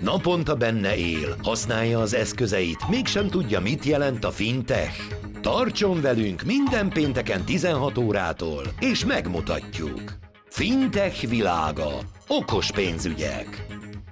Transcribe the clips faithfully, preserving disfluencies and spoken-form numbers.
Naponta benne él, használja az eszközeit, mégsem tudja, mit jelent a fintech. Tartson velünk minden pénteken tizenhat órától, és megmutatjuk. Fintech világa. Okos pénzügyek.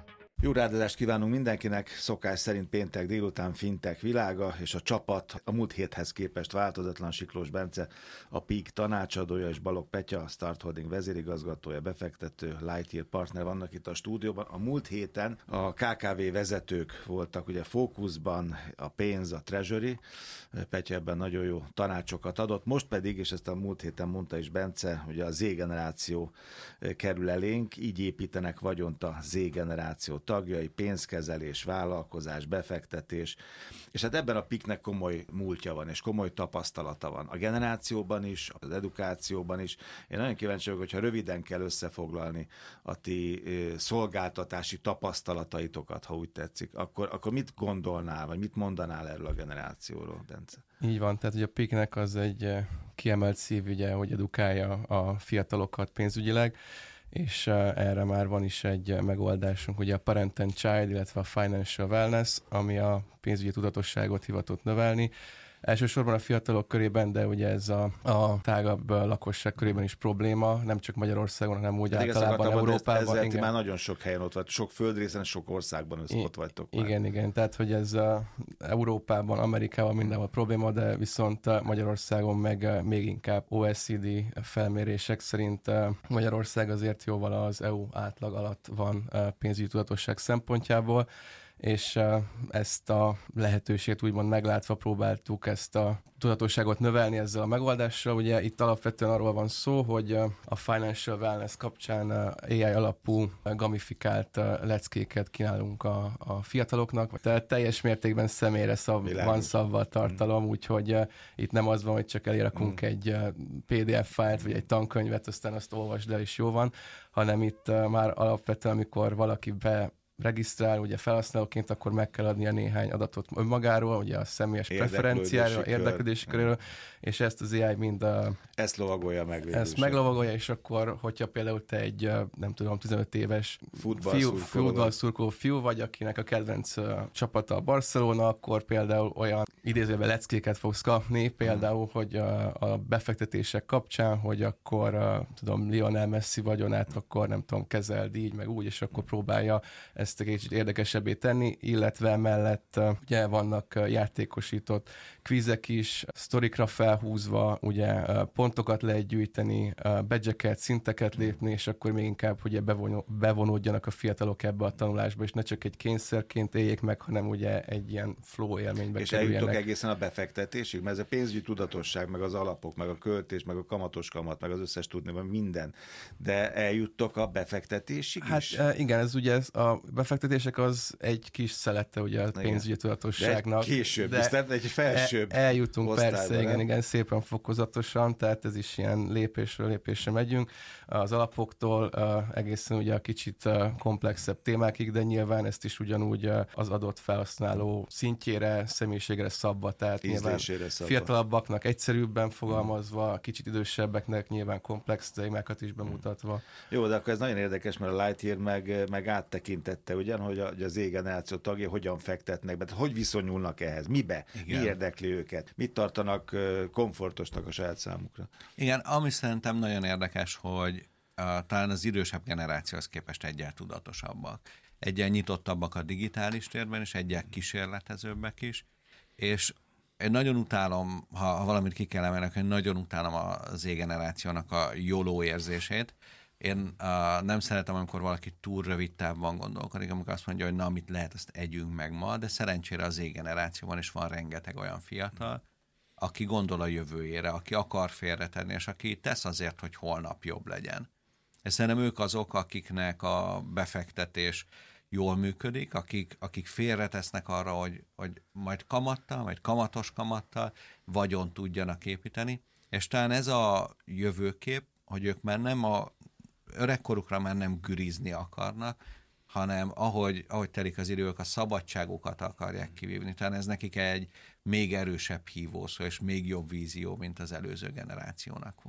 Jó ráadást kívánunk mindenkinek, szokás szerint péntek délután Fintech világa, és a csapat a múlt héthez képest változatlan. Siklós Bence, a Peak tanácsadója, és Balogh Petya, a Start Holding vezérigazgatója, befektető, Lightyear partner vannak itt a stúdióban. A múlt héten a ká ká vé vezetők voltak ugye fókuszban, a pénz, a treasury, Petya ebben nagyon jó tanácsokat adott, most pedig, és ezt a múlt héten mondta is Bence, ugye a Z-generáció kerül elénk, így építenek vagyont a Z-generáció tagjai, pénzkezelés, vállalkozás, befektetés, és hát ebben a Peaknek komoly múltja van, és komoly tapasztalata van. A generációban is, az edukációban is. Én nagyon kíváncsi vagyok, hogyha röviden kell összefoglalni a ti szolgáltatási tapasztalataitokat, ha úgy tetszik, akkor, akkor mit gondolnál, vagy mit mondanál erről a generációról, Bence? Így van, tehát ugye a Peaknek az egy kiemelt szívügye, hogy edukálja a fiatalokat pénzügyileg, és erre már van is egy megoldásunk, ugye a Parent and Child, illetve a Financial Wellness, ami a pénzügyi tudatosságot hivatott növelni. Elsősorban a fiatalok körében, de ugye ez a, a tágabb lakosság körében is probléma, nem csak Magyarországon, hanem úgy hát általában Európában. Ezzel ti már nagyon sok helyen ott vagytok, sok földrészen, sok országban I- ott vagytok. Igen, már. igen, tehát hogy ez a Európában, Amerikában mindenhol probléma, de viszont Magyarországon meg még inkább o e cé dé felmérések szerint Magyarország azért jóval az é u átlag alatt van pénzügyi tudatosság szempontjából, és ezt a lehetőséget úgymond meglátva próbáltuk ezt a tudatosságot növelni ezzel a megoldással. Ugye itt alapvetően arról van szó, hogy a Financial Wellness kapcsán á i alapú gamifikált leckéket kínálunk a, a fiataloknak. Tehát teljes mértékben személyre szab, van szabva a tartalom, mm. úgyhogy itt nem az van, hogy csak elirakunk mm. egy pé dé ef fájlt, vagy egy tankönyvet, aztán azt olvasd el, és jó van, hanem itt már alapvetően, amikor valaki be regisztrál, ugye felhasználóként, akkor meg kell adnia néhány adatot önmagáról, ugye a személyes preferenciáról, érdeklődési köréről, és ezt az á i mind a... Ezt lovagolja meg végül. Ezt meglovagolja, és akkor, hogyha például te egy, nem tudom, tizenöt éves futballszurkoló fiú vagy, akinek a kedvenc uh, csapata a Barcelona, akkor például olyan idézőben leckéket fogsz kapni, például, hmm. hogy uh, a befektetések kapcsán, hogy akkor, uh, tudom, Lionel Messi vagyonát, akkor nem tudom, kezeld így, meg úgy, és akkor próbálja ezt egy kicsit érdekesebbé tenni, illetve mellett ugye vannak játékosított kvízek is, sztorikra felhúzva, ugye pontokat lehet gyűjteni, badge-eket, szinteket lépni, és akkor még inkább ugye bevonódjanak a fiatalok ebbe a tanulásba, és ne csak egy kényszerként éljék meg, hanem ugye egy ilyen flow élménybe és kerüljenek. És eljutok egészen a befektetésig, mert ez a pénzügyi tudatosság, meg az alapok, meg a költés, meg a kamatos kamat, meg az összes tudni, meg minden. De eljuttok a befektetésig hát, is? Hát igen, ez ugye ez a befektetések az egy kis szelette ugye a pénzügyi tudatosságnak. De egy később, de nem egy felsőbb el, Eljutunk osztályba, persze, igen, igen, szépen fokozatosan, tehát ez is ilyen lépésről lépésre megyünk. Az alapoktól uh, egészen ugye a kicsit uh, komplexebb témákig, de nyilván ezt is ugyanúgy uh, az adott felhasználó szintjére, személyiségre szabva, tehát nyilván szabva. Fiatalabbaknak egyszerűbben fogalmazva, kicsit idősebbeknek nyilván komplex témákat is bemutatva. Jó, de akkor ez nagyon érdekes, mert a Lightyear meg, meg áttekintette ugyan, hogy, a, hogy az Z-generáció tagjai hogyan fektetnek be, hogy viszonyulnak ehhez, mibe, igen. Mi érdekli őket, mit tartanak komfortosnak a saját számukra. Igen, ami szerintem nagyon érdekes, hogy uh, talán az idősebb generációhoz képest egyel tudatosabbak, egyel nyitottabbak a digitális térben, és egyel kísérletezőbbek is, és én nagyon utálom, ha, ha valamit ki kell emelni, hogy nagyon utálom a Z-generációnak a YOLO érzését. Én uh, nem szeretem, amikor valaki túl rövid távban gondolkodik, amikor azt mondja, hogy na, amit lehet, azt együnk meg ma, de szerencsére az Z-generációban is van rengeteg olyan fiatal, aki gondol a jövőjére, aki akar félretenni, és aki tesz azért, hogy holnap jobb legyen. És szerintem ők azok, akiknek a befektetés jól működik, akik, akik félretesznek arra, hogy, hogy majd kamattal, majd kamatos kamattal vagyont tudjanak építeni, és talán ez a jövőkép, hogy ők már nem a öregkorukra már nem gürizni akarnak, hanem ahogy, ahogy telik az idő, ők a szabadságokat akarják kivívni. Talán ez nekik egy még erősebb hívószó, és még jobb vízió, mint az előző generációnak volt.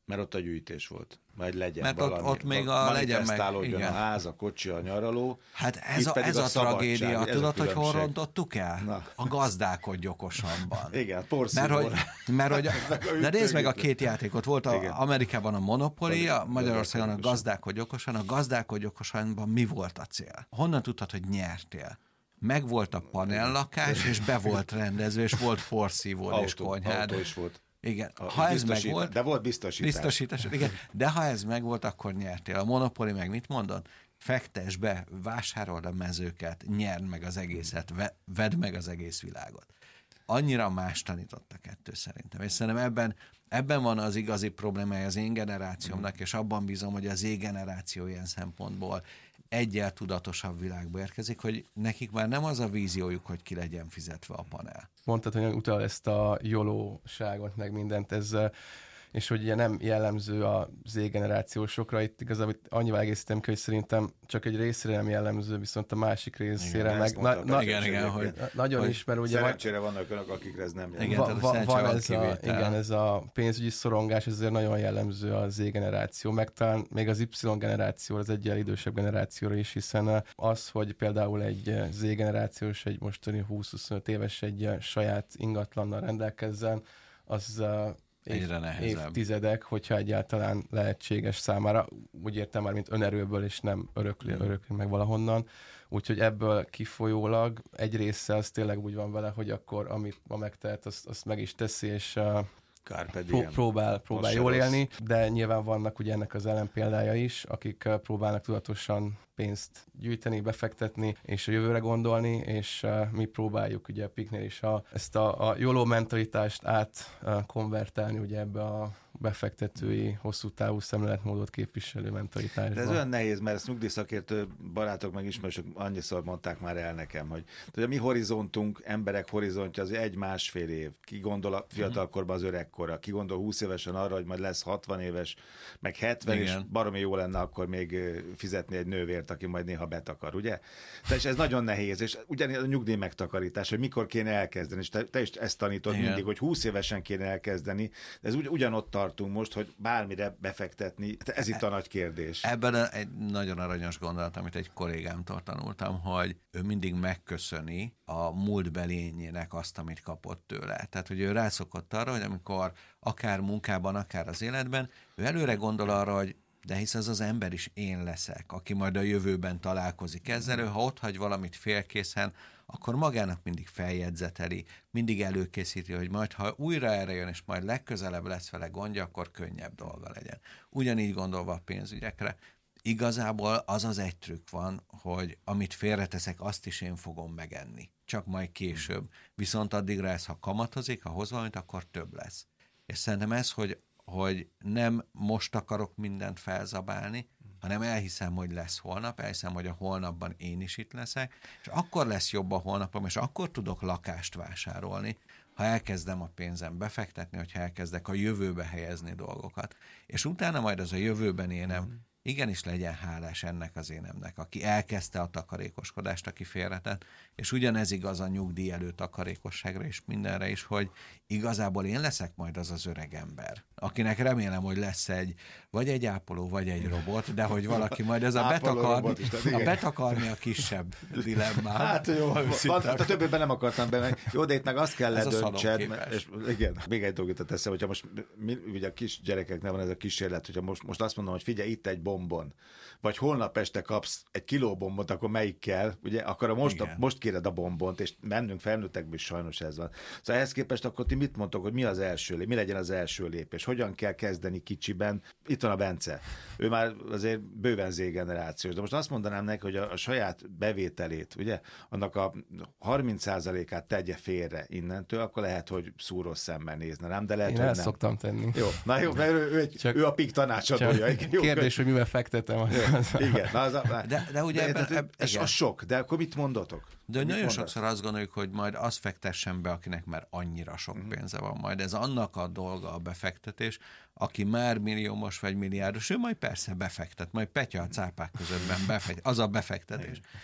Mert ott a gyűjtés volt. Majd legyen Mert valami. ott, ott még a legyen meg... Igen. A ház, a kocsi, a nyaraló. Hát ez a, ez a, a tragédia. Tudod, hogy hol rontottuk el? Na. A gazdálkodj okosanban. Igen, porszívóra. Mert hogy, mert, hogy de nézd meg a két játékot. Volt a, Amerikában a Monopoly, a Magyarországon a gazdálkodj okosan. A gazdálkodj okosanban mi volt a cél? Honnan tudtad, hogy nyertél? Meg volt a panellakás, és be volt rendező, és volt porszívód és konyhád. Autó is volt. Igen, ha ez meg volt... De volt biztosítás. Biztosítás, igen. De ha ez meg volt, akkor nyertél. A Monopoly meg mit mondod? Fektes be, vásárold a mezőket, nyerd meg az egészet, ve, vedd meg az egész világot. Annyira más tanított a kettő szerintem. És szerintem ebben, ebben van az igazi problémája az én generációmnak, mm. és abban bízom, hogy az én generáció ilyen szempontból egyel tudatosabb világba érkezik, hogy nekik már nem az a víziójuk, hogy ki legyen fizetve a panel. Mondtad, hogy utal ezt a jolóságot, meg mindent, ez, és hogy ugye nem jellemző a Z-generációsokra, itt igazából annyival egészítem ki, hogy szerintem csak egy részére nem jellemző, viszont a másik részére igen, meg na, na, igen, igen, hogy, nagyon hogy is, mert ugye... Szerencsére vannak önök, akikre ez nem jellemző. Igen, va, va, van ez a, igen, ez a pénzügyi szorongás, ez azért nagyon jellemző a Z-generáció, meg talán még az Y-generáció, az egyel idősebb generációra is, hiszen az, hogy például egy Z-generációs, egy mostani húsz-huszonöt éves egy saját ingatlannal rendelkezzen, az Év, évtizedek, hogyha egyáltalán lehetséges számára. Úgy értem már, mint önerőből, és nem örökli, mm. örökli meg valahonnan. Úgyhogy ebből kifolyólag egy része az tényleg úgy van vele, hogy akkor amit ma megtehet, azt, azt meg is teszi, és uh, pró- próbál, próbál jól élni, de nyilván vannak ugye ennek az ellenpéldája is, akik uh, próbálnak tudatosan pénzt gyűjteni, befektetni, és a jövőre gondolni, és uh, mi próbáljuk ugye a Piknél is a, ezt a, a YOLO mentalitást átkonvertálni uh, ugye ebbe a befektetői, hosszú távú szemléletmódot képviselő mentalitásba. De ez olyan nehéz, mert ezt nyugdíjszakértő barátok meg ismerősök annyiszor mondták már el nekem, hogy, hogy a mi horizontunk, emberek horizontja az egy-másfél év. Ki gondol a fiatalkorban az öregkorra, ki gondol húsz évesen arra, hogy majd lesz hatvan éves, meg hetven, igen. És baromi jó lenne akkor még fizetni egy nővért, aki majd néha betakar, ugye? Tehát ez nagyon nehéz, és ugyanígy a nyugdíj megtakarítás, hogy mikor kéne elkezdeni, és te, te is ezt tanítod igen. mindig, hogy húsz évesen kéne elkezdeni, de ez ugy, ugyanott tartunk most, hogy bármire befektetni, ez itt a nagy kérdés. Ebben egy nagyon aranyos gondolat, amit egy kollégámtól tanultam, hogy ő mindig megköszöni a múltbelényének azt, amit kapott tőle. Tehát, hogy ő rászokott arra, hogy amikor akár munkában, akár az életben, ő előre gondol arra, hogy de hisz az az ember is én leszek, aki majd a jövőben találkozik ezzel, ő, ha ott hagy valamit félkészen, akkor magának mindig feljegyzeteli, mindig előkészíti, hogy majd, ha újra erre jön, és majd legközelebb lesz vele gondja, akkor könnyebb dolga legyen. Ugyanígy gondolva a pénzügyekre, igazából az az egy trükk van, hogy amit félreteszek, azt is én fogom megenni. Csak majd később. Viszont addigra ez, ha kamatozik, ha hoz valamit, akkor több lesz. És szerintem ez, hogy hogy nem most akarok mindent felzabálni, hanem elhiszem, hogy lesz holnap, elhiszem, hogy a holnapban én is itt leszek, és akkor lesz jobb a holnapom, és akkor tudok lakást vásárolni, ha elkezdem a pénzem befektetni, hogyha elkezdek a jövőbe helyezni dolgokat. És utána majd az a jövőben énem igenis legyen hálás ennek az énemnek, aki elkezdte a takarékoskodást, aki félretett, és ugyanez igaz a nyugdíj elő takarékosságra és mindenre is, hogy igazából én leszek majd az az öreg ember, akinek remélem, hogy lesz egy, vagy egy ápoló, vagy egy robot, de hogy valaki majd ez a betakarni, a betakarni a kisebb dilemmát. Hát jó, van, a többében nem akartam benne. Jó, de itt meg azt kell ledöntsed. És igen, még egy dolgot teszem, hogyha most mi, ugye a kis gyerekeknek van ez a kísérlet, hogyha most, most azt mondom, hogy figyelj, itt egy bombon, vagy holnap este kapsz egy kiló bombont, akkor melyik kell, ugye, akkor a most, a, most kéred a bombont, és mennünk felnőttekből is sajnos ez van. Szóval ehhez képest akkor ti mit mondtok, hogy mi az első lépés, mi legyen az első lépés, hogyan kell kezdeni kicsiben. Itt van a Bence, ő már azért bőven Z-generációs, de most azt mondanám neki, hogy a, a saját bevételét, ugye, annak a harminc százalékát tegye félre innentől, akkor lehet, hogy szúrós szemmel nézne, nem? De lehet, én hogy el nem. szoktam tenni. Jó, na jó, mert ő, ő, egy, csak, ő a Pik tanácsadója. Jó, kérdés, hogy mivel fektetem. Az az igen. Na az a, de, de ugye de, ebben, de, eb, ez igen. a sok, de akkor mit mondotok? De mit nagyon mondasz? sokszor azt gondoljuk, hogy majd azt fektessen be, akinek már annyira sok uh-huh. pénze van. Majd ez annak a dolga a befektetés, aki már milliómos vagy milliárdos, ő majd persze befektet, majd Petya a cápák közöttben befektet. Az a befektetés.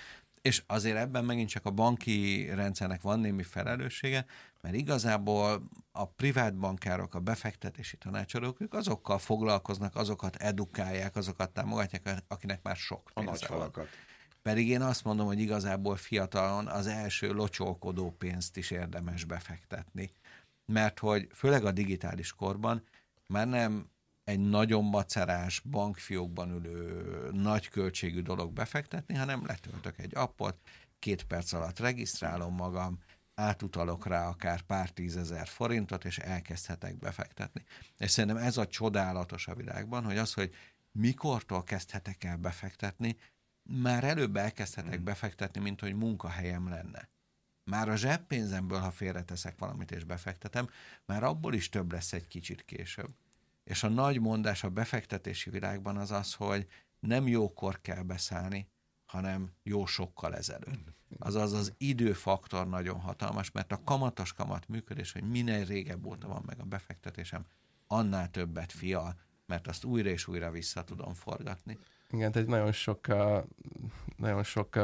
És azért ebben megint csak a banki rendszernek van némi felelőssége, mert igazából a privát bankárok, a befektetési tanácsadók, ők azokkal foglalkoznak, azokat edukálják, azokat támogatják, akinek már sok pénze van. Pedig én azt mondom, hogy igazából fiatalon az első locsolkodó pénzt is érdemes befektetni. Mert hogy főleg a digitális korban már nem egy nagyon macerás, bankfiókban ülő, nagy költségű dolog befektetni, hanem letöltök egy appot, két perc alatt regisztrálom magam, átutalok rá akár pár tízezer forintot, és elkezdhetek befektetni. És szerintem ez a csodálatos a világban, hogy az, hogy mikortól kezdhetek el befektetni, már előbb elkezdhetek befektetni, mint hogy munkahelyem lenne. Már a zseppénzemből, ha félreteszek valamit és befektetem, már abból is több lesz egy kicsit később. És a nagy mondás a befektetési világban az az, hogy nem jókor kell beszállni, hanem jó sokkal ezelőtt. Azaz az időfaktor nagyon hatalmas, mert a kamatos kamat működés, hogy minél régebb óta van meg a befektetésem, annál többet fial, mert azt újra és újra vissza tudom forgatni. Igen, tehát nagyon sok, nagyon sok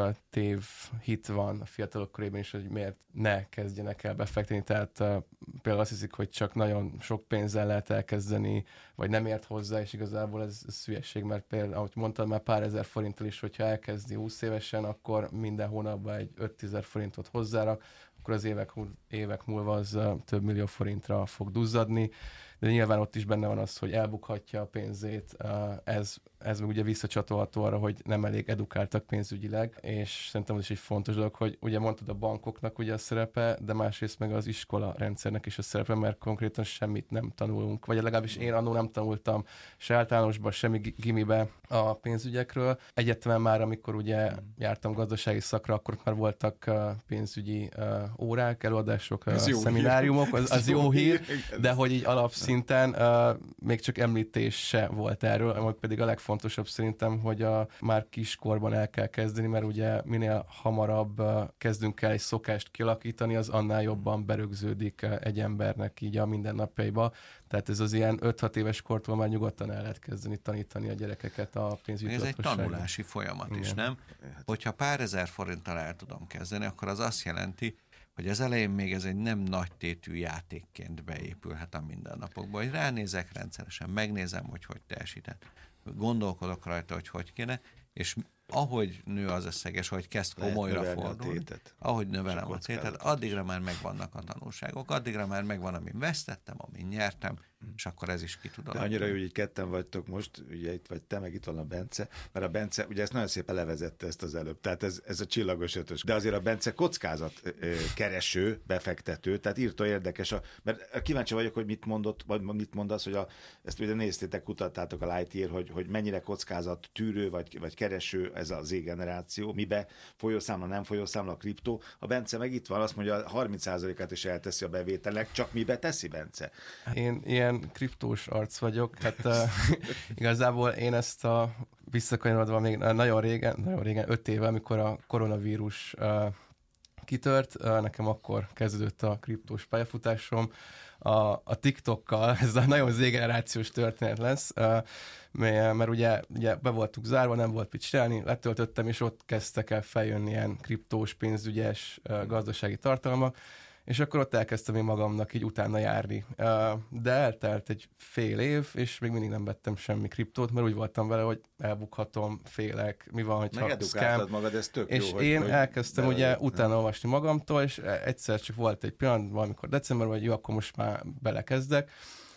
tévhit van a fiatalok körében is, hogy miért ne kezdjenek el befektetni. Tehát például azt hiszik, hogy csak nagyon sok pénzzel lehet elkezdeni, vagy nem ért hozzá, és igazából ez, ez hülyeség, mert például, ahogy mondtad, már pár ezer forinttal is, hogyha elkezdi húsz évesen, akkor minden hónapban egy öt-tízezer forintot hozzárak, akkor az évek, évek múlva az több millió forintra fog duzzadni. De nyilván ott is benne van az, hogy elbukhatja a pénzét, ez, ez meg ugye visszacsatolható arra, hogy nem elég edukáltak pénzügyileg, és szerintem az is egy fontos dolog, hogy ugye mondtad a bankoknak ugye a szerepe, de másrészt meg az iskola rendszernek is a szerepe, mert konkrétan semmit nem tanulunk, vagy legalábbis én annól nem tanultam se általánosban, semmi gimibe a pénzügyekről. Egyetemen már, amikor ugye jártam gazdasági szakra, akkor már voltak pénzügyi órák, előadások, szemináriumok, az, az jó hír, de hogy így alapsz szinten uh, még csak említés se volt erről, ami pedig a legfontosabb szerintem, hogy a, már kiskorban el kell kezdeni, mert ugye minél hamarabb uh, kezdünk el egy szokást kialakítani, az annál jobban berögződik uh, egy embernek így a mindennapjaiba. Tehát ez az ilyen öt-hat éves kortól már nyugodtan el lehet kezdeni tanítani a gyerekeket a pénzügyi Ez egy tanulási folyamat Igen. is, nem? Hogyha pár ezer forinttal el tudom kezdeni, akkor az azt jelenti, hogy az elején még ez egy nem nagy tétű játékként beépülhet a mindennapokba, hogy ránézek rendszeresen, megnézem, hogy hogy teljesített, gondolkodok rajta, hogy hogy kéne, és ahogy nő az összeges, hogy kezd komolyra fordulni, ahogy növelem a tétet, addigra már megvannak a tanulságok, addigra már megvan, amin vesztettem, amin nyertem, és akkor ez is ki tud alakulni. Annyira jó, hogy így ketten vagytok most, ugye itt vagy te, meg itt van a Bence, mert a Bence, ugye ezt nagyon szépen levezette ezt az előbb, tehát ez, ez a csillagos ötös. De azért a Bence kockázat kereső, befektető, tehát írta érdekes, a, mert kíváncsi vagyok, hogy mit mondott, vagy mit mondasz, hogy a, ezt ugye néztétek, kutattátok a Lightyear, hogy, hogy mennyire kockázat tűrő, vagy, vagy kereső ez az Z-generáció, mibe folyószámla, nem folyószámla, a kriptó. A Bence meg itt van, azt mondja, a harminc százalékát is elteszi a bevételnek, csak mibe teszi, Bence? Én ilyen kriptós arc vagyok, hát uh, igazából én ezt a visszakanyarodva még nagyon régen, nagyon régen, öt éve, amikor a koronavírus uh, kitört, uh, nekem akkor kezdődött a kriptós pályafutásom, a, a TikTokkal, ez a nagyon Z-generációs történet lesz, uh, mert ugye, ugye be voltunk zárva, nem volt mit csinálni, letöltöttem, és ott kezdtek el feljönni ilyen kriptós, pénzügyes, uh, gazdasági tartalmak, és akkor ott elkezdtem én magamnak így utána járni. De eltelt egy fél év, és még mindig nem vettem semmi kriptót, mert úgy voltam vele, hogy elbukhatom, félek, mi van, hogyha Megedukáltad magad, ez tök és jó. És én hogy elkezdtem hogy ugye utána olvasni magamtól, és egyszer csak volt egy pillanat, valamikor decemberben, hogy jó, akkor most már belekezdek,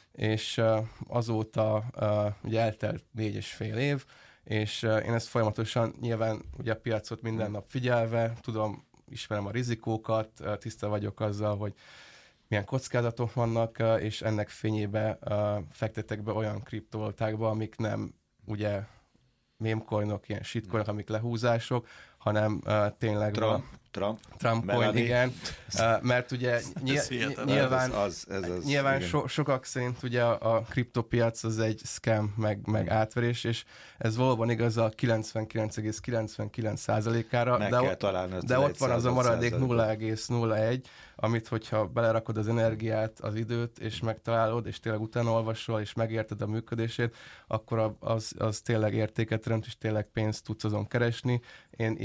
és azóta ugye eltelt négy és fél év, és én ezt folyamatosan nyilván ugye a piacot minden nap figyelve, tudom, ismerem a rizikókat, tiszta vagyok azzal, hogy milyen kockázatok vannak, és ennek fényébe fektetek be olyan kriptovalutákba, amik nem ugye mémcoinok, ilyen shitcoinok, amik lehúzások, hanem tényleg Trump, Trump, Trump coin, igen, mert ugye nyilván, nyilván, ez az, ez az, nyilván so, sokak szerint ugye a, a kriptopiac az egy scam, meg, meg átverés, és ez valóban igaz a kilencvenkilenc egész kilencvenkilenc százalékára, meg de, kell találni de ott van az a maradék nulla egész nulla egy, amit hogyha belerakod az energiát, az időt, és megtalálod, és tényleg utána olvasol, és megérted a működését, akkor az, az tényleg értéket teremt, és tényleg pénzt tudsz azon keresni. Én ilyen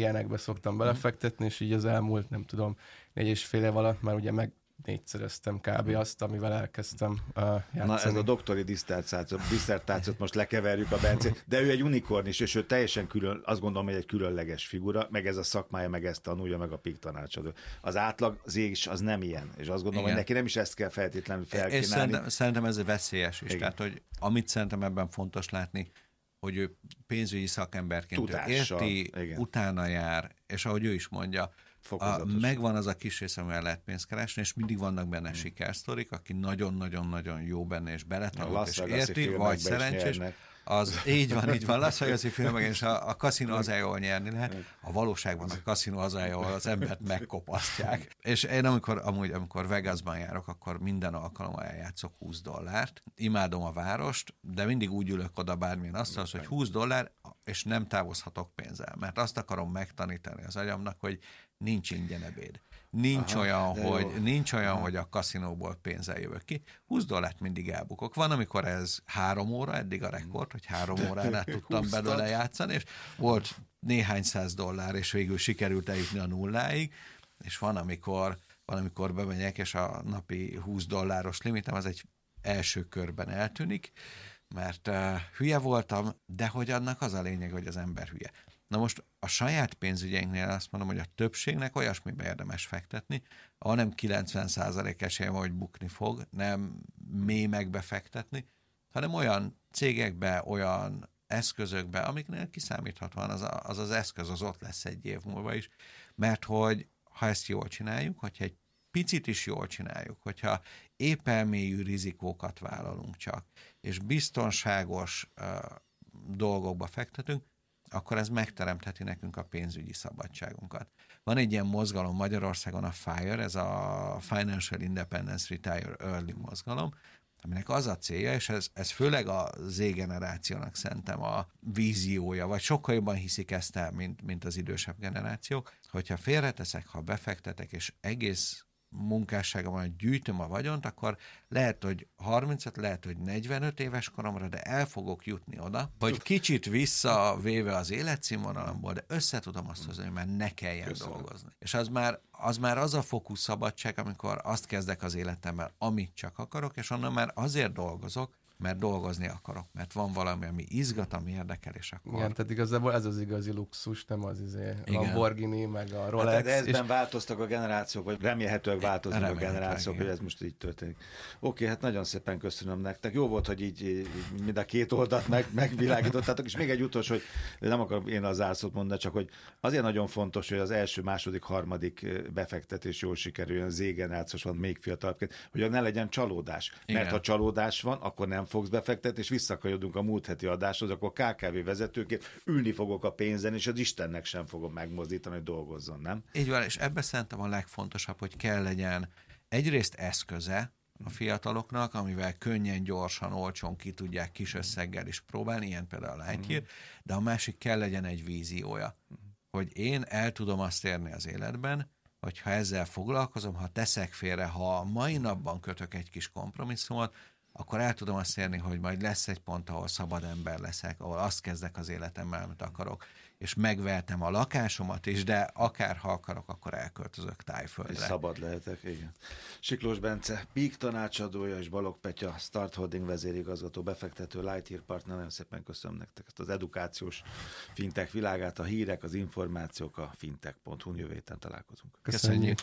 ilyenekbe szoktam belefektetni, és így az elmúlt, nem tudom, négy és fél év alatt már ugye meg négyszereztem kb. Azt, amivel elkezdtem uh, játszani. Na ez a doktori diszertációt, diszertációt most lekeverjük a Bencét, de ő egy unikorn is, és ő teljesen külön, azt gondolom, hogy egy különleges figura, meg ez a szakmája, meg ezt tanulja, meg a PIK tanácsadó. Az átlag zés az nem ilyen, és azt gondolom, igen, hogy neki nem is ezt kell feltétlenül felkínálni. És szerintem, szerintem ez veszélyes is, igen, tehát hogy amit szerintem ebben fontos látni, hogy ő pénzügyi szakemberként ő érti, igen, utána jár, és ahogy ő is mondja, a, megvan az a kis rész, amivel lehet pénzt keresni, és mindig vannak benne hmm. sikersztorik, aki nagyon-nagyon-nagyon jó benne, és beletanult, és érti, vagy szerencsés. Az, így van, így van, Las Vegas-i filmek, és a, a kaszinó az, jól nyerni lehet. A valóságban a kaszinó az, ahol az embert megkopasztják. És én amikor, amúgy, amikor Vegasban járok, akkor minden alkalommal eljátszok húsz dollárt. Imádom a várost, de mindig úgy ülök oda bármilyen asztalhoz, hogy húsz dollár, és nem távozhatok pénzzel. Mert azt akarom megtanítani az agyamnak, hogy nincs ingyen ebéd. Nincs Aha, olyan, hogy, nincs olyan hogy a kaszinóból pénzzel jövök ki. húsz dollárt mindig elbukok. Van, amikor ez három óra, eddig a rekord, hogy három óránál tudtam belőle játszani, és volt néhány száz dollár, és végül sikerült eljutni a nulláig, és van, amikor, van, amikor bemegyek, és a napi húsz dolláros limitem az egy első körben eltűnik, mert uh, hülye voltam, de hogy annak az a lényeg, hogy az ember hülye. Na most a saját pénzügyeinknél azt mondom, hogy a többségnek olyasmibe érdemes fektetni, ahol nem kilencven százalék esélye, hogy bukni fog, nem mémekbe fektetni, hanem olyan cégekbe, olyan eszközökbe, amiknél kiszámíthatóan az, a, az az eszköz az ott lesz egy év múlva is, mert hogy ha ezt jól csináljuk, hogyha egy picit is jól csináljuk, hogyha épp elmélyű rizikókat vállalunk csak, és biztonságos uh, dolgokba fektetünk, akkor ez megteremtheti nekünk a pénzügyi szabadságunkat. Van egy ilyen mozgalom Magyarországon, a FIRE, ez a Financial Independence Retire Early mozgalom, aminek az a célja, és ez, ez főleg a Z-generációnak szerintem a víziója, vagy sokkal jobban hiszik ezt el, mint, mint az idősebb generációk, hogyha félreteszek, ha befektetek, és egész munkásságomban gyűjtöm a vagyont, akkor lehet, hogy harmincöt, lehet, hogy negyvenöt éves koromra, de el fogok jutni oda, vagy kicsit visszavéve az életszínvonalamból, de össze tudom azt hozni, hogy már ne kelljen Köszönöm. dolgozni. És az már, az már az a fokú szabadság, amikor azt kezdek az életemben, amit csak akarok, és onnan már azért dolgozok, mert dolgozni akarok, mert van valami, ami izgat, ami érdekel, és akkor... Igen, tehát igazából ez az igazi luxus, nem az izé Lamborghini, meg a Rolex. Hát, de ezben és... változtak a generációk, vagy remélhetőleg változnak a generációk, igen. hogy ez most így történik. Oké, hát nagyon szépen köszönöm nektek. Jó volt, hogy így, így mind a két oldalt meg, megvilágítottátok, és még egy utolsó, hogy nem akarom én az zárszót mondani, csak hogy azért nagyon fontos, hogy az első, második, harmadik befektetés jól sikerüljön, Z-generációs van még fiatalként, hogy ne legyen csalódás. Igen. Mert ha csalódás van, akkor nem fogsz befektetni, és visszakajodunk a múlt heti adáshoz, akkor ká ká vé vezetőként ülni fogok a pénzen, és az Istennek sem fogom megmozdítani, hogy dolgozzon, nem? Így van, és ebben szerintem a legfontosabb, hogy kell legyen egyrészt eszköze a fiataloknak, amivel könnyen, gyorsan, olcsón ki tudják kis összeggel is próbálni, ilyen például a Lightyear, de a másik kell legyen egy víziója, hogy én el tudom azt érni az életben, hogyha ezzel foglalkozom, ha teszek félre, ha a mai napban kötök egy kis kompromisszumot, akkor el tudom azt érni, hogy majd lesz egy pont, ahol szabad ember leszek, ahol azt kezdek az életemmel, amit akarok, és megvehetem a lakásomat is, de akár ha akarok, akkor elköltözök Tájföldre. És szabad lehetek, igen. Siklós Bence, PIK tanácsadója, és Balogh Petya, Start Holding vezérigazgató, befektető, Lightyear partner, nagyon szépen köszönöm nektek ezt az edukációs fintech világát, a hírek, az információk a fintech pont hu, jövő héten találkozunk. Köszönjük!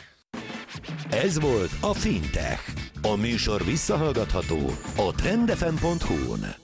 Ez volt a Fintech. A műsor visszahallgatható a trend f m pont hu-n.